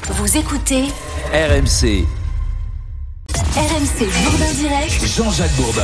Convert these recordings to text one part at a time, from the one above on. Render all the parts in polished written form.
Vous écoutez RMC. RMC Bourdin Direct. Jean-Jacques Bourdin.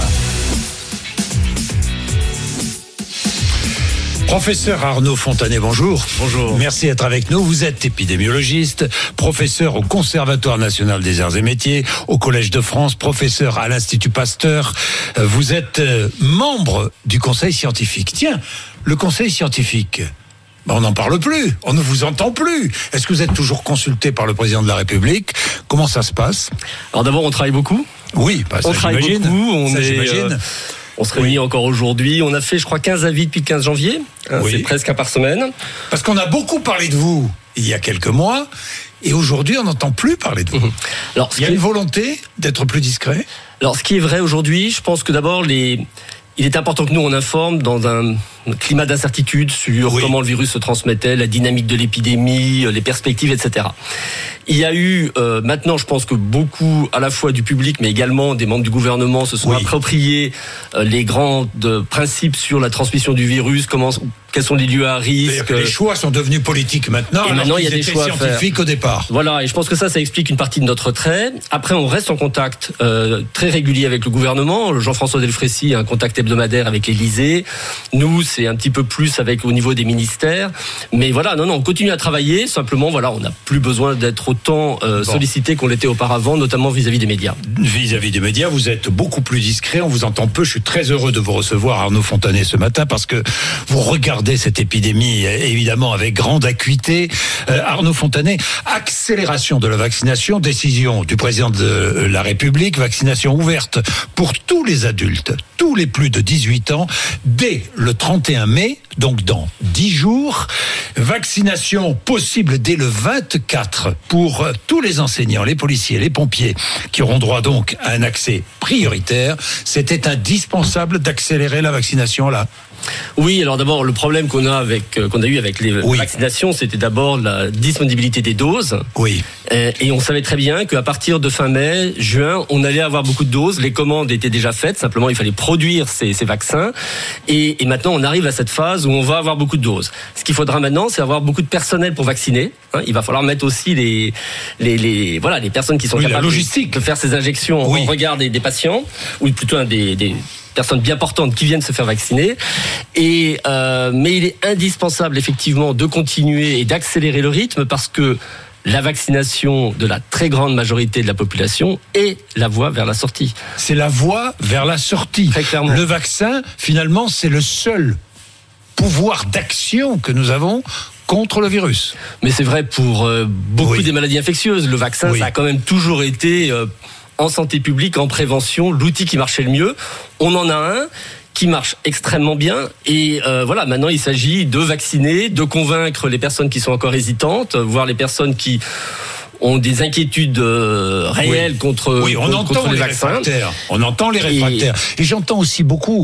Professeur Arnaud Fontanet, bonjour. Bonjour. Merci d'être avec nous. Vous êtes épidémiologiste, professeur au Conservatoire national des arts et métiers, au Collège de France, professeur à l'Institut Pasteur. Vous êtes membre du Conseil scientifique. Tiens, le Conseil scientifique, on n'en parle plus, on ne vous entend plus. Est-ce que vous êtes toujours consulté par le président de la République ? Comment ça se passe ? Alors d'abord, on travaille beaucoup. Oui, ça on travaille j'imagine. beaucoup. J'imagine. On se réunit encore aujourd'hui. On a fait, je crois, 15 avis depuis le 15 janvier. Oui. C'est presque un par semaine. Parce qu'on a beaucoup parlé de vous il y a quelques mois, et aujourd'hui, on n'entend plus parler de vous. Alors, Il y a une volonté d'être plus discret ? Alors, ce qui est vrai aujourd'hui, je pense que d'abord, il est important que nous, on informe dans un climat d'incertitude sur comment le virus se transmettait, la dynamique de l'épidémie, les perspectives, etc. Il y a eu, maintenant, je pense que beaucoup, à la fois du public, mais également des membres du gouvernement, se sont appropriés les grands principes sur la transmission du virus, quels sont les lieux à risque. Les choix sont devenus politiques maintenant, et maintenant il y a des choix scientifiques au départ. Voilà, et je pense que ça explique une partie de notre retrait. Après, on reste en contact très régulier avec le gouvernement. Jean-François Delfraissy a un contact hebdomadaire avec l'Élysée. Nous, c'est un petit peu plus au niveau des ministères. Mais voilà, on continue à travailler. Simplement, voilà, on n'a plus besoin d'être autant sollicité qu'on l'était auparavant, notamment vis-à-vis des médias. Vis-à-vis des médias, vous êtes beaucoup plus discret. On vous entend peu. Je suis très heureux de vous recevoir, Arnaud Fontanet, ce matin, parce que vous regardez cette épidémie, évidemment, avec grande acuité. Arnaud Fontanet, accélération de la vaccination, décision du président de la République, vaccination ouverte pour tous les adultes, tous les plus de 18 ans, dès le 31 mai, donc dans 10 jours. Vaccination possible dès le 24 pour tous les enseignants, les policiers, les pompiers, qui auront droit donc à un accès prioritaire. C'était indispensable d'accélérer la vaccination là. Oui, alors d'abord, le problème qu'on a eu avec les vaccinations, c'était d'abord la disponibilité des doses. Oui. Et on savait très bien qu'à partir de fin mai, juin, on allait avoir beaucoup de doses. Les commandes étaient déjà faites. Simplement, il fallait produire ces vaccins. Et maintenant, on arrive à cette phase où on va avoir beaucoup de doses. Ce qu'il faudra maintenant, c'est avoir beaucoup de personnel pour vacciner. Il va falloir mettre aussi les personnes qui sont capables de faire ces injections en regard des patients, ou plutôt des personnes bien portantes qui viennent se faire vacciner. Mais il est indispensable effectivement de continuer et d'accélérer le rythme, parce que la vaccination de la très grande majorité de la population est la voie vers la sortie. C'est la voie vers la sortie. Très clairement. Le vaccin, finalement, c'est le seul pouvoir d'action que nous avons contre le virus. Mais c'est vrai pour beaucoup des maladies infectieuses. Le vaccin, ça a quand même toujours été en santé publique, en prévention, l'outil qui marchait le mieux. On en a un qui marche extrêmement bien, et maintenant il s'agit de vacciner, de convaincre les personnes qui sont encore hésitantes, voire les personnes qui ont des inquiétudes réelles contre les vaccins. On entend les réfractaires. Et j'entends aussi beaucoup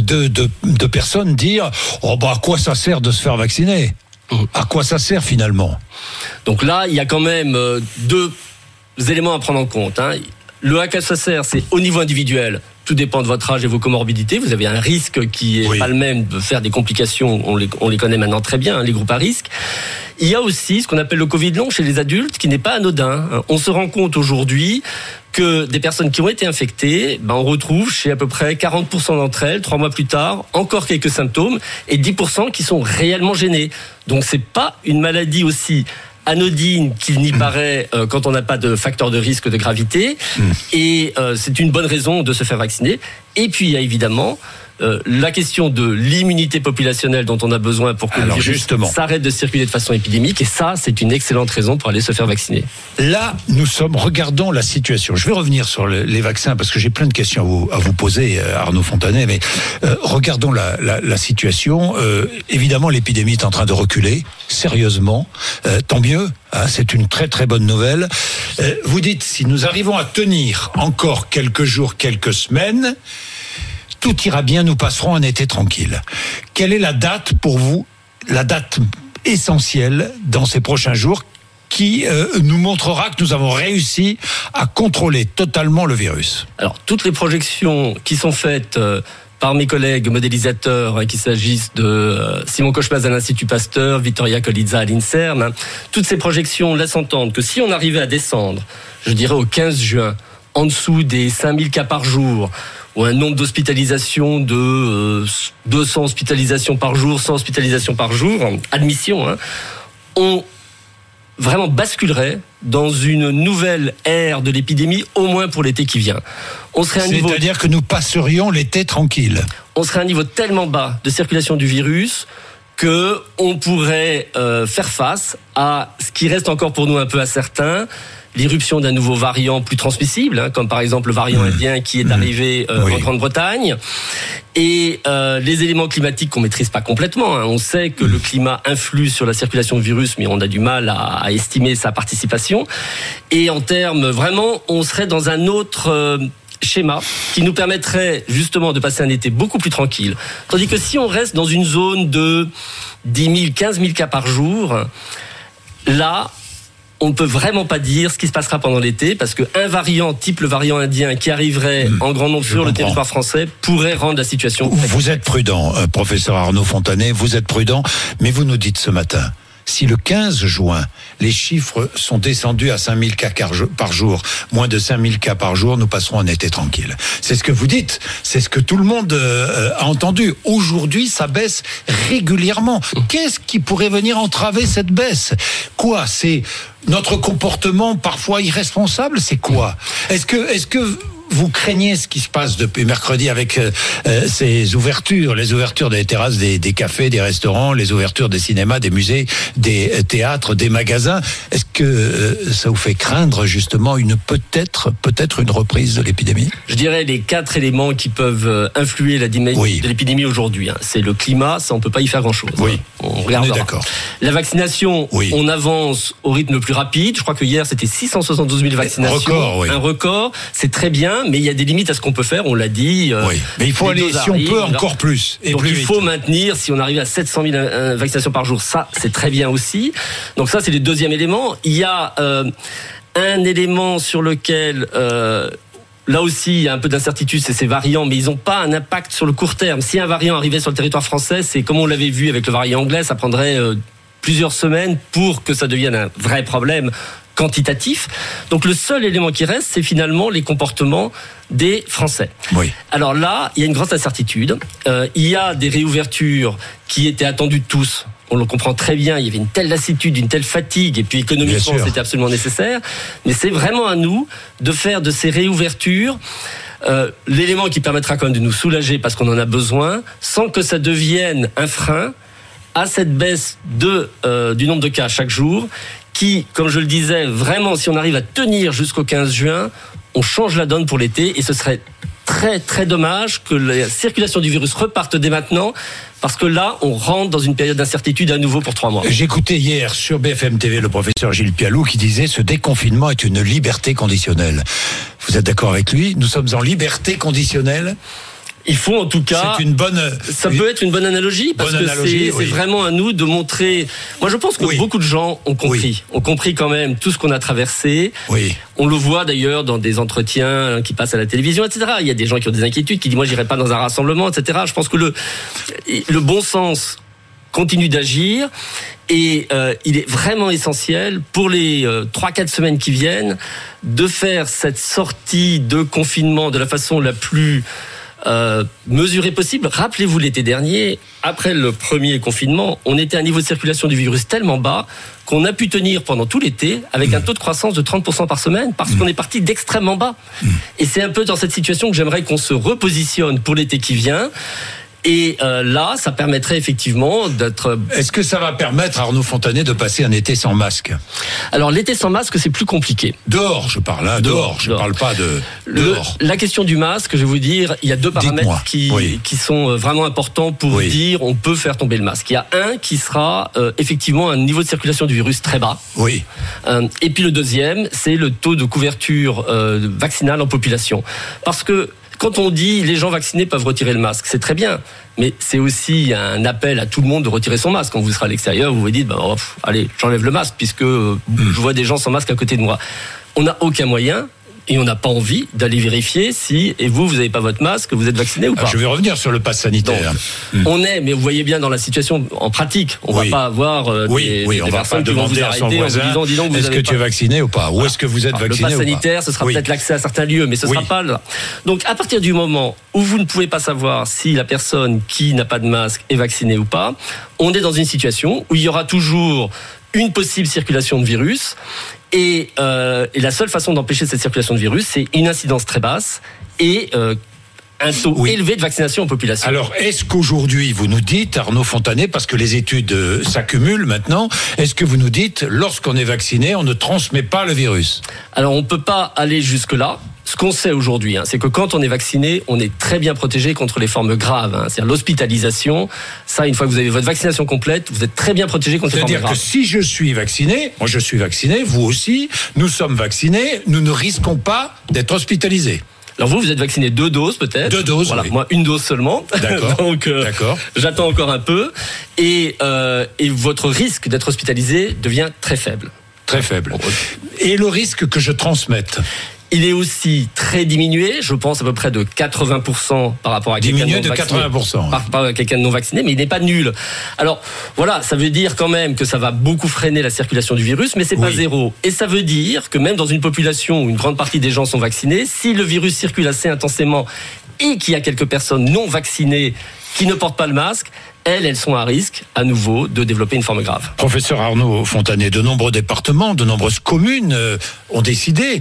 de personnes dire à quoi ça sert de se faire vacciner ? À quoi ça sert finalement ? Donc là, il y a quand même deux éléments à prendre en compte. Le à quoi ça sert, c'est au niveau individuel. Tout dépend de votre âge et vos comorbidités. Vous avez un risque qui est pas le même de faire des complications. On les connaît maintenant très bien, les groupes à risque. Il y a aussi ce qu'on appelle le Covid long chez les adultes, qui n'est pas anodin. On se rend compte aujourd'hui que des personnes qui ont été infectées, on retrouve chez à peu près 40% d'entre elles, 3 mois plus tard, encore quelques symptômes, et 10% qui sont réellement gênées. Donc c'est pas une maladie aussi anodine qu'il n'y paraît quand on n'a pas de facteur de risque de gravité. Et c'est une bonne raison de se faire vacciner. Et puis il y a évidemment la question de l'immunité populationnelle dont on a besoin pour que le virus s'arrête de circuler de façon épidémique. Et ça, c'est une excellente raison pour aller se faire vacciner. Là, regardons la situation. Je vais revenir sur les vaccins parce que j'ai plein de questions à vous poser, Arnaud Fontanet. Mais regardons la situation. Évidemment, l'épidémie est en train de reculer, sérieusement. Tant mieux. C'est une très très bonne nouvelle. Vous dites, si nous arrivons à tenir encore quelques jours, quelques semaines, tout ira bien, nous passerons un été tranquille. Quelle est la date pour vous, la date essentielle dans ces prochains jours qui nous montrera que nous avons réussi à contrôler totalement le virus ? Alors, toutes les projections qui sont faites par mes collègues modélisateurs, qu'il s'agisse de Simon Kochmaz à l'Institut Pasteur, Vittoria Colizza à l'INSERM. Toutes ces projections laissent entendre que si on arrivait à descendre, je dirais au 15 juin, en dessous des 5000 cas par jour, ou un nombre d'hospitalisations de 200 hospitalisations par jour, 100 hospitalisations par jour, admission, on vraiment basculerait dans une nouvelle ère de l'épidémie, au moins pour l'été qui vient. C'est-à-dire que nous passerions l'été tranquille. On serait à un niveau tellement bas de circulation du virus que on pourrait faire face à ce qui reste encore pour nous un peu incertain, l'irruption d'un nouveau variant plus transmissible, comme par exemple le variant indien qui est arrivé en Grande-Bretagne, et les éléments climatiques qu'on maîtrise pas complètement. On sait que le climat influe sur la circulation du virus, mais on a du mal à estimer sa participation. Et en termes, vraiment, on serait dans un autre schéma qui nous permettrait justement de passer un été beaucoup plus tranquille. Tandis que si on reste dans une zone de 10 000, 15 000 cas par jour, là, on ne peut vraiment pas dire ce qui se passera pendant l'été, parce qu'un variant type le variant indien qui arriverait en grand nombre sur le territoire français pourrait rendre la situation... Vous êtes prudent, professeur Arnaud Fontanet, vous êtes prudent, mais vous nous dites ce matin, si le 15 juin, les chiffres sont descendus à 5000 cas par jour, moins de 5000 cas par jour, nous passerons un été tranquille. C'est ce que vous dites, c'est ce que tout le monde a entendu. Aujourd'hui, ça baisse régulièrement. Qu'est-ce qui pourrait venir entraver cette baisse ? Quoi ? C'est notre comportement parfois irresponsable ? C'est quoi ? Est-ce que vous craignez ce qui se passe depuis mercredi avec ces ouvertures, les ouvertures des terrasses, des cafés, des restaurants, les ouvertures des cinémas, des musées, des théâtres, des magasins. Est-ce que ça vous fait craindre justement peut-être une reprise de l'épidémie ? Je dirais les 4 éléments qui peuvent influer la dynamique de l'épidémie aujourd'hui. C'est le climat, ça on peut pas y faire grand-chose. Oui. On est d'accord. La vaccination, on avance au rythme le plus rapide. Je crois que hier c'était 672 000 vaccinations. Un record, c'est très bien. Mais il y a des limites à ce qu'on peut faire, on l'a dit. Mais il faut aller, si on peut, encore plus. Donc il faut maintenir, si on arrive à 700 000 vaccinations par jour, ça c'est très bien aussi. Donc ça c'est le deuxième élément. Il y a un élément sur lequel... là aussi, il y a un peu d'incertitude, c'est ces variants, mais ils n'ont pas un impact sur le court terme. Si un variant arrivait sur le territoire français, c'est comme on l'avait vu avec le variant anglais, ça prendrait plusieurs semaines pour que ça devienne un vrai problème quantitatif. Donc le seul élément qui reste, c'est finalement les comportements des Français. Alors là, il y a une grande incertitude. Il y a des réouvertures qui étaient attendues de tous. On le comprend très bien, il y avait une telle lassitude, une telle fatigue, et puis économiquement, c'était absolument nécessaire. Mais c'est vraiment à nous de faire de ces réouvertures l'élément qui permettra quand même de nous soulager parce qu'on en a besoin, sans que ça devienne un frein à cette baisse du nombre de cas chaque jour, qui, comme je le disais, vraiment, si on arrive à tenir jusqu'au 15 juin, on change la donne pour l'été, et ce serait très très dommage que la circulation du virus reparte dès maintenant, parce que là, on rentre dans une période d'incertitude à nouveau pour 3 mois. J'écoutais hier sur BFM TV le professeur Gilles Pialou qui disait « Ce déconfinement est une liberté conditionnelle ». Vous êtes d'accord avec lui ? Nous sommes en liberté conditionnelle ? Il faut en tout cas... C'est une bonne... Ça peut être une bonne analogie, parce que c'est vraiment à nous de montrer... Moi, je pense que beaucoup de gens ont compris. Ont compris quand même tout ce qu'on a traversé. On le voit d'ailleurs dans des entretiens qui passent à la télévision, etc. Il y a des gens qui ont des inquiétudes, qui disent « Moi, j'irai pas dans un rassemblement, etc. » Je pense que le bon sens continue d'agir. Et il est vraiment essentiel pour les 3-4 semaines qui viennent de faire cette sortie de confinement de la façon la plus... mesuré possible. Rappelez-vous l'été dernier, après le premier confinement, on était à un niveau de circulation du virus tellement bas qu'on a pu tenir pendant tout l'été avec un taux de croissance de 30% par semaine parce qu'on est parti d'extrêmement bas. Et c'est un peu dans cette situation que j'aimerais qu'on se repositionne pour l'été qui vient. Et là, ça permettrait effectivement d'être... Est-ce que ça va permettre, Arnaud Fontanet, de passer un été sans masque ? Alors, l'été sans masque, c'est plus compliqué. Dehors, je parle. Dehors. Je parle pas de... Dehors. La question du masque, je vais vous dire, il y a 2 paramètres qui sont vraiment importants pour dire on peut faire tomber le masque. Il y a un qui sera effectivement un niveau de circulation du virus très bas. Et puis le deuxième, c'est le taux de couverture vaccinale en population. Parce que quand on dit les gens vaccinés peuvent retirer le masque, c'est très bien, mais c'est aussi un appel à tout le monde de retirer son masque. Quand vous serez à l'extérieur, vous vous dites allez, j'enlève le masque puisque je vois des gens sans masque à côté de moi. On n'a aucun moyen et on n'a pas envie d'aller vérifier si, et vous n'avez pas votre masque, vous êtes vacciné ou pas. Je vais revenir sur le pass sanitaire. On est, mais vous voyez bien dans la situation en pratique, on va pas avoir des personnes qui vont vous arrêter en vous disant, dis donc, est-ce que tu es vacciné ou pas, ou est-ce que vous êtes vacciné ou pas. Le pass sanitaire, ce sera peut-être l'accès à certains lieux, mais ce sera pas là. Donc à partir du moment où vous ne pouvez pas savoir si la personne qui n'a pas de masque est vaccinée ou pas, on est dans une situation où il y aura toujours une possible circulation de virus. Et la seule façon d'empêcher cette circulation de virus, c'est une incidence très basse et un taux élevé de vaccination en population. Alors, est-ce qu'aujourd'hui, vous nous dites, Arnaud Fontanet, parce que les études s'accumulent maintenant, est-ce que vous nous dites, lorsqu'on est vacciné, on ne transmet pas le virus ? Alors, on ne peut pas aller jusque-là. Ce qu'on sait aujourd'hui, c'est que quand on est vacciné, on est très bien protégé contre les formes graves. C'est-à-dire l'hospitalisation. Ça, une fois que vous avez votre vaccination complète, vous êtes très bien protégé contre les formes graves. C'est-à-dire que si je suis vacciné, moi je suis vacciné, vous aussi, nous sommes vaccinés, nous ne risquons pas d'être hospitalisés. Alors vous êtes vacciné 2 doses peut-être. 2 doses, voilà, oui. Moi 1 dose seulement. D'accord. Donc D'accord. J'attends encore un peu. Et votre risque d'être hospitalisé devient très faible. Très faible. Et le risque que je transmette ? Il est aussi très diminué, je pense à peu près de 80% par rapport à quelqu'un diminué non vacciné. Diminué de 80%. Par rapport à quelqu'un de non vacciné, mais il n'est pas nul. Alors voilà, ça veut dire quand même que ça va beaucoup freiner la circulation du virus, mais c'est pas zéro. Et ça veut dire que même dans une population où une grande partie des gens sont vaccinés, si le virus circule assez intensément et qu'il y a quelques personnes non vaccinées qui ne portent pas le masque, elles sont à risque, à nouveau, de développer une forme grave. Professeur Arnaud Fontanet, de nombreux départements, de nombreuses communes ont décidé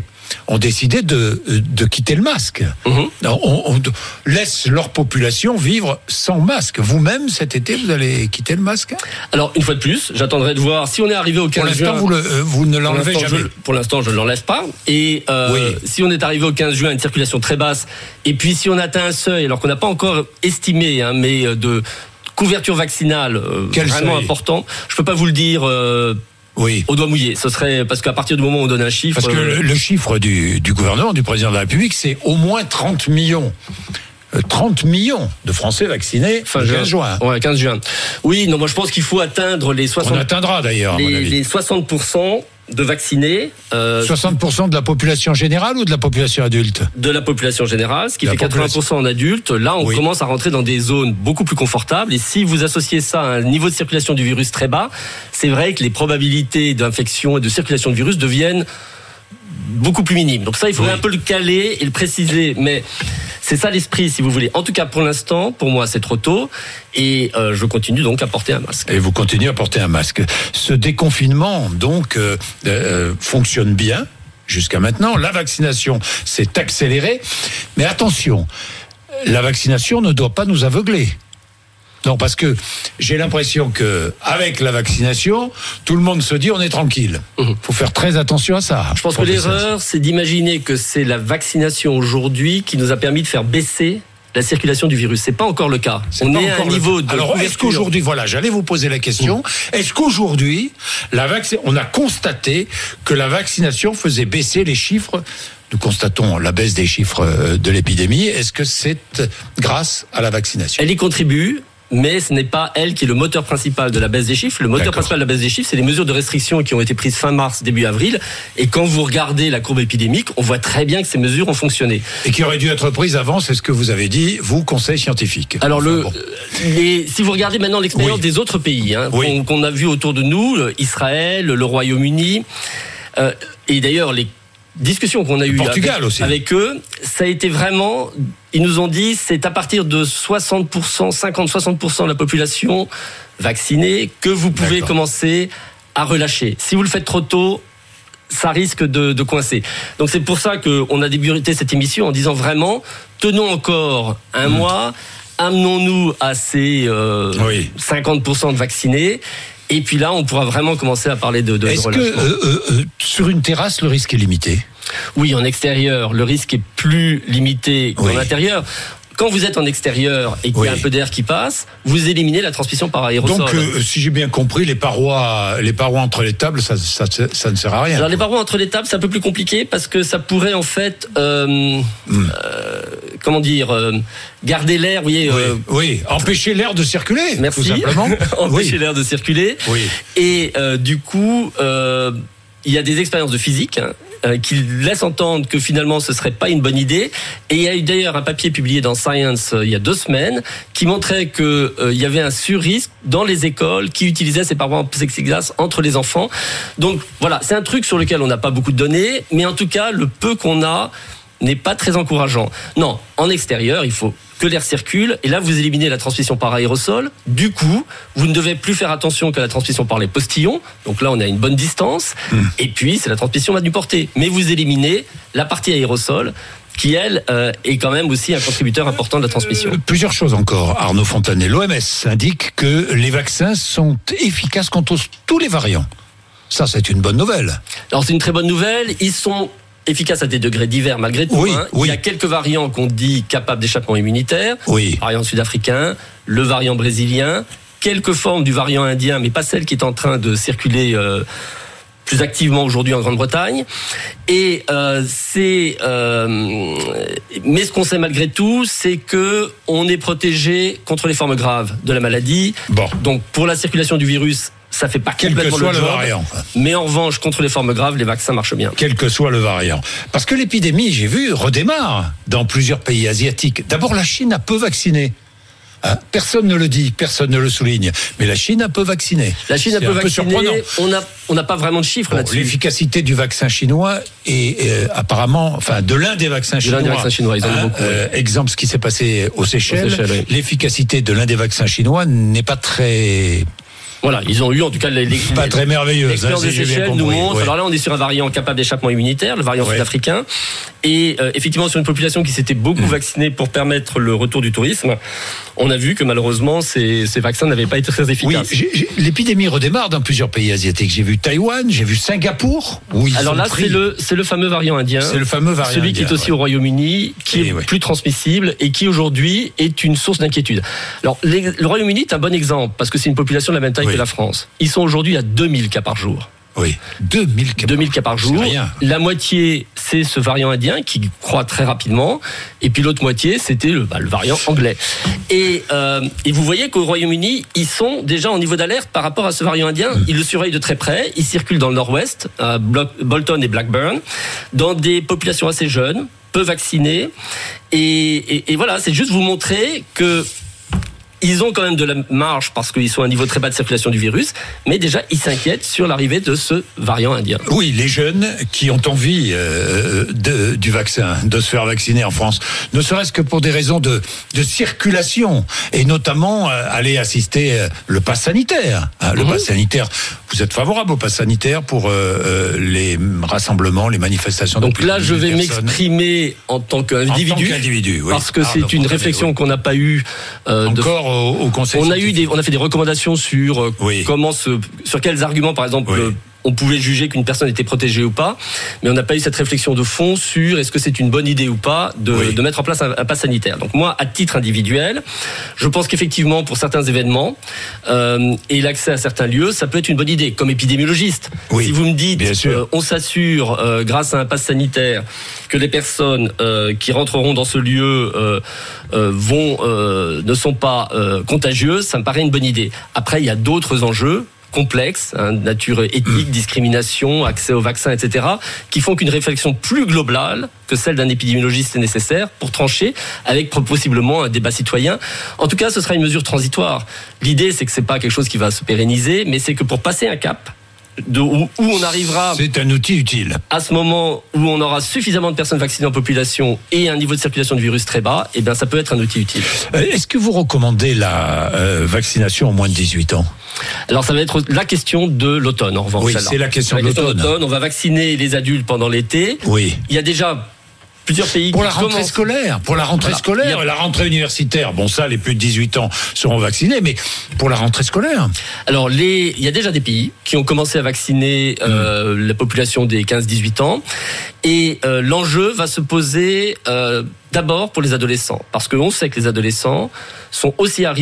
de quitter le masque. On laisse leur population vivre sans masque. Vous-même, cet été, vous allez quitter le masque ? Alors, une fois de plus, j'attendrai de voir si on est arrivé au 15 juin. Pour l'instant, vous ne l'enlevez jamais. Pour l'instant, je ne l'enlève pas. Et si on est arrivé au 15 juin à une circulation très basse, et puis si on atteint un seuil, alors qu'on n'a pas encore estimé, mais de couverture vaccinale vraiment important, je ne peux pas vous le dire... au doigt mouillé. Ce serait parce qu'à partir du moment où on donne un chiffre... Parce que le chiffre du gouvernement, du président de la République, c'est au moins 30 millions. 30 millions de Français vaccinés le 15 juin. Ouais, 15 juin. Oui, non, moi je pense qu'il faut atteindre les 60... On atteindra d'ailleurs, à mon avis. Les 60% de vaccinés. 60% de la population générale ou de la population adulte ? De la population générale, ce qui fait 80% en adultes. Là, on commence à rentrer dans des zones beaucoup plus confortables. Et si vous associez ça à un niveau de circulation du virus très bas, c'est vrai que les probabilités d'infection et de circulation de virus deviennent beaucoup plus minimes. Donc ça, il faudrait un peu le caler et le préciser. Mais c'est ça l'esprit, si vous voulez. En tout cas, pour l'instant, pour moi, c'est trop tôt. Et je continue donc à porter un masque. Et vous continuez à porter un masque. Ce déconfinement, donc, fonctionne bien jusqu'à maintenant. La vaccination s'est accélérée. Mais attention, la vaccination ne doit pas nous aveugler. Non, parce que j'ai l'impression que avec la vaccination, tout le monde se dit on est tranquille. Faut faire très attention à ça. Je pense que l'erreur, c'est d'imaginer que c'est la vaccination aujourd'hui qui nous a permis de faire baisser la circulation du virus. C'est pas encore le cas. On est à un niveau de... Alors, est-ce qu'aujourd'hui, voilà, j'allais vous poser la question, est-ce qu'aujourd'hui, on a constaté que la vaccination faisait baisser les chiffres? Nous constatons la baisse des chiffres de l'épidémie. Est-ce que c'est grâce à la vaccination? Elle y contribue. Mais ce n'est pas elle qui est le moteur principal de la baisse des chiffres. Le moteur principal de la baisse des chiffres, c'est les mesures de restriction qui ont été prises fin mars, début avril. Et quand vous regardez la courbe épidémique, on voit très bien que ces mesures ont fonctionné. Et qui auraient dû être prises avant, c'est ce que vous avez dit, vous, conseil scientifique. Alors, si vous regardez maintenant l'expérience des autres pays qu'on a vu autour de nous, Israël, le Royaume-Uni, et d'ailleurs les discussion qu'on a eue avec eux, ça a été vraiment, ils nous ont dit, c'est à partir de 60%, 50-60% de la population vaccinée que vous pouvez commencer à relâcher. Si vous le faites trop tôt, ça risque de coincer. Donc c'est pour ça qu'on a débuté cette émission en disant vraiment, tenons encore un mois, amenons-nous à ces 50% de vaccinés. Et puis là, on pourra vraiment commencer à parler de relâchement. Est-ce que sur une terrasse, le risque est limité ? Oui, en extérieur, le risque est plus limité qu'en intérieur. Quand vous êtes en extérieur et qu'il y a un peu d'air qui passe, vous éliminez la transmission par aérosol. Donc, si j'ai bien compris, les parois entre les tables, ça ne sert à rien. Alors, les parois entre les tables, c'est un peu plus compliqué parce que ça pourrait en fait, garder l'air, empêcher l'air de circuler. Merci. Tout simplement. Empêcher l'air de circuler. Oui. Et du coup, il y a des expériences de physique qui laisse entendre que finalement ce serait pas une bonne idée. Et il y a eu d'ailleurs un papier publié dans Science il y a 2 semaines qui montrait que il y avait un sur-risque dans les écoles qui utilisaient ces parois en plexiglas entre les enfants. Donc voilà, c'est un truc sur lequel on n'a pas beaucoup de données, mais en tout cas le peu qu'on a n'est pas très encourageant. Non, en extérieur, il faut que l'air circule, et là vous éliminez la transmission par aérosol. Du coup, vous ne devez plus faire attention qu'à la transmission par les postillons, donc là on a une bonne distance, et puis c'est la transmission à du portée. Mais vous éliminez la partie aérosol, qui elle est quand même aussi un contributeur important de la transmission. Plusieurs choses encore, Arnaud Fontanet. L'OMS indique que les vaccins sont efficaces contre tous les variants. Ça, c'est une bonne nouvelle. Alors c'est une très bonne nouvelle, ils sont efficace à des degrés divers malgré tout. Oui, oui. Il y a quelques variants qu'on dit capables d'échappement immunitaire. Oui. Le variant sud-africain, le variant brésilien, quelques formes du variant indien, mais pas celle qui est en train de circuler plus activement aujourd'hui en Grande-Bretagne. Et mais ce qu'on sait malgré tout, c'est que on est protégé contre les formes graves de la maladie. Bon. Donc pour la circulation du virus, ça fait pas complètement le job, variant. Mais en revanche, contre les formes graves, les vaccins marchent bien. Quel que soit le variant. Parce que l'épidémie, j'ai vu, redémarre dans plusieurs pays asiatiques. D'abord, la Chine a peu vacciné. Personne ne le dit, personne ne le souligne. Mais la Chine a peu vacciné. La Chine a peu vacciné. On n'a pas vraiment de chiffres là-dessus. L'efficacité du vaccin chinois est apparemment, enfin, de l'un des vaccins chinois. Ils en ont beaucoup. Exemple, ce qui s'est passé aux Seychelles. Oui. L'efficacité de l'un des vaccins chinois n'est pas très... Voilà, ils ont eu en tout cas pas très merveilleuse. L'expérience des Seychelles nous montre. Ouais. Alors là, on est sur un variant capable d'échappement immunitaire, le variant sud-africain, et effectivement sur une population qui s'était beaucoup vaccinée pour permettre le retour du tourisme. On a vu que malheureusement ces vaccins n'avaient pas été très efficaces. Oui, l'épidémie redémarre dans plusieurs pays asiatiques. J'ai vu Taïwan, j'ai vu Singapour. Alors là, c'est le fameux variant indien. C'est le fameux variant celui indien, qui est aussi au Royaume-Uni, qui est plus transmissible et qui aujourd'hui est une source d'inquiétude. Alors le Royaume-Uni est un bon exemple parce que c'est une population de la même taille que la France. Ils sont aujourd'hui à 2000 cas par jour. Oui, 2000 cas par jour. La moitié, c'est ce variant indien qui croît très rapidement. Et puis l'autre moitié, c'était le variant anglais. Et vous voyez qu'au Royaume-Uni, ils sont déjà en niveau d'alerte par rapport à ce variant indien. Ils le surveillent de très près. Ils circulent dans le nord-ouest, à Bolton et Blackburn, dans des populations assez jeunes, peu vaccinées. Et voilà, c'est juste vous montrer que ils ont quand même de la marge parce qu'ils sont à un niveau très bas de circulation du virus, mais déjà ils s'inquiètent sur l'arrivée de ce variant indien. Oui, les jeunes qui ont envie du vaccin, de se faire vacciner en France, ne serait-ce que pour des raisons de circulation, et notamment aller assister le pass sanitaire. Le pass sanitaire, vous êtes favorable au pass sanitaire pour les rassemblements, les manifestations? Donc là, je vais m'exprimer en tant qu'individu, oui. Parce que c'est une réflexion qu'on n'a pas eue encore au Conseil. On a fait des recommandations sur sur quels arguments, par exemple, on pouvait juger qu'une personne était protégée ou pas, mais on n'a pas eu cette réflexion de fond sur est-ce que c'est une bonne idée ou pas de mettre en place un pass sanitaire. Donc moi, à titre individuel, je pense qu'effectivement, pour certains événements et l'accès à certains lieux, ça peut être une bonne idée. Comme épidémiologiste, si vous me dites on s'assure grâce à un pass sanitaire que les personnes qui rentreront dans ce lieu ne sont pas contagieuses, ça me paraît une bonne idée. Après, il y a d'autres enjeux complexes, nature éthique, discrimination, accès aux vaccins, etc., qui font qu'une réflexion plus globale que celle d'un épidémiologiste est nécessaire pour trancher avec possiblement un débat citoyen. En tout cas, ce sera une mesure transitoire. L'idée, c'est que c'est pas quelque chose qui va se pérenniser, mais c'est que pour passer un cap, où on arrivera... C'est un outil utile. À ce moment où on aura suffisamment de personnes vaccinées en population et un niveau de circulation du virus très bas, eh bien ça peut être un outil utile. Est-ce que vous recommandez la vaccination aux moins de 18 ans ? Alors ça va être la question de l'automne, en revanche. Oui, c'est la question de l'automne. On va vacciner les adultes pendant l'été. Oui. Il y a déjà plusieurs pays pour la rentrée scolaire, et la rentrée universitaire. Bon, ça, les plus de 18 ans seront vaccinés, mais pour la rentrée scolaire. Alors, il y a déjà des pays qui ont commencé à vacciner la population des 15-18 ans, et l'enjeu va se poser d'abord pour les adolescents, parce qu'on sait que les adolescents sont aussi à risque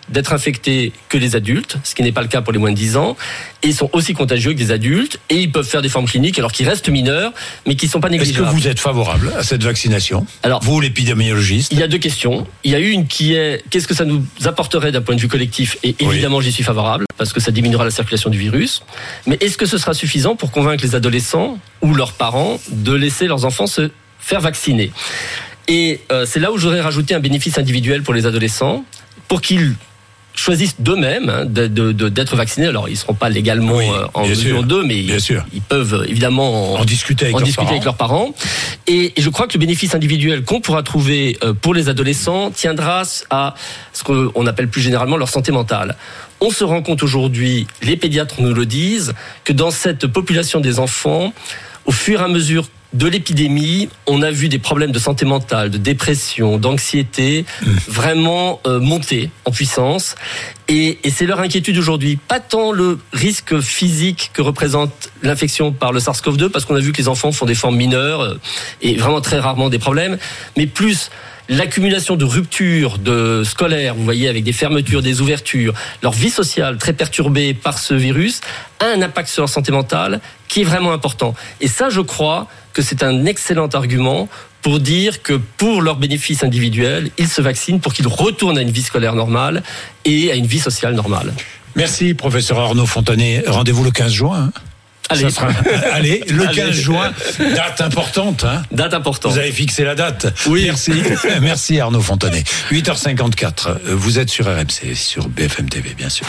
d'être infectés que les adultes, ce qui n'est pas le cas pour les moins de 10 ans, et ils sont aussi contagieux que des adultes, et ils peuvent faire des formes cliniques alors qu'ils restent mineurs, mais qui ne sont pas négligeables. Est-ce que vous êtes favorable à cette vaccination ? Alors, vous, l'épidémiologiste ? Il y a deux questions. Il y a une qui est, qu'est-ce que ça nous apporterait d'un point de vue collectif ? Et évidemment, j'y suis favorable, parce que ça diminuera la circulation du virus. Mais est-ce que ce sera suffisant pour convaincre les adolescents ou leurs parents de laisser leurs enfants se faire vacciner ? Et c'est là où je voudrais rajouter un bénéfice individuel pour les adolescents, pour qu'ils choisissent d'eux-mêmes d'être vaccinés. Alors, ils ne seront pas légalement en mesure d'eux, mais ils peuvent évidemment en discuter avec leurs parents. Et je crois que le bénéfice individuel qu'on pourra trouver pour les adolescents tiendra à ce qu'on appelle plus généralement leur santé mentale. On se rend compte aujourd'hui, les pédiatres nous le disent, que dans cette population des enfants, au fur et à mesure de l'épidémie, on a vu des problèmes de santé mentale, de dépression, d'anxiété vraiment monter en puissance. Et c'est leur inquiétude aujourd'hui. Pas tant le risque physique que représente l'infection par le SARS-CoV-2, parce qu'on a vu que les enfants font des formes mineures et vraiment très rarement des problèmes, mais plus l'accumulation de ruptures scolaires, vous voyez, avec des fermetures, des ouvertures, leur vie sociale très perturbée par ce virus, a un impact sur leur santé mentale qui est vraiment important. Et ça, je crois que c'est un excellent argument pour dire que pour leur bénéfice individuel, ils se vaccinent pour qu'ils retournent à une vie scolaire normale et à une vie sociale normale. Merci, professeur Arnaud Fontanet. Rendez-vous le 15 juin. Allez, le 15 juin, date importante. Date importante. Vous avez fixé la date. Oui. Merci Arnaud Fontanet. 8h54, vous êtes sur RMC, sur BFM TV, bien sûr.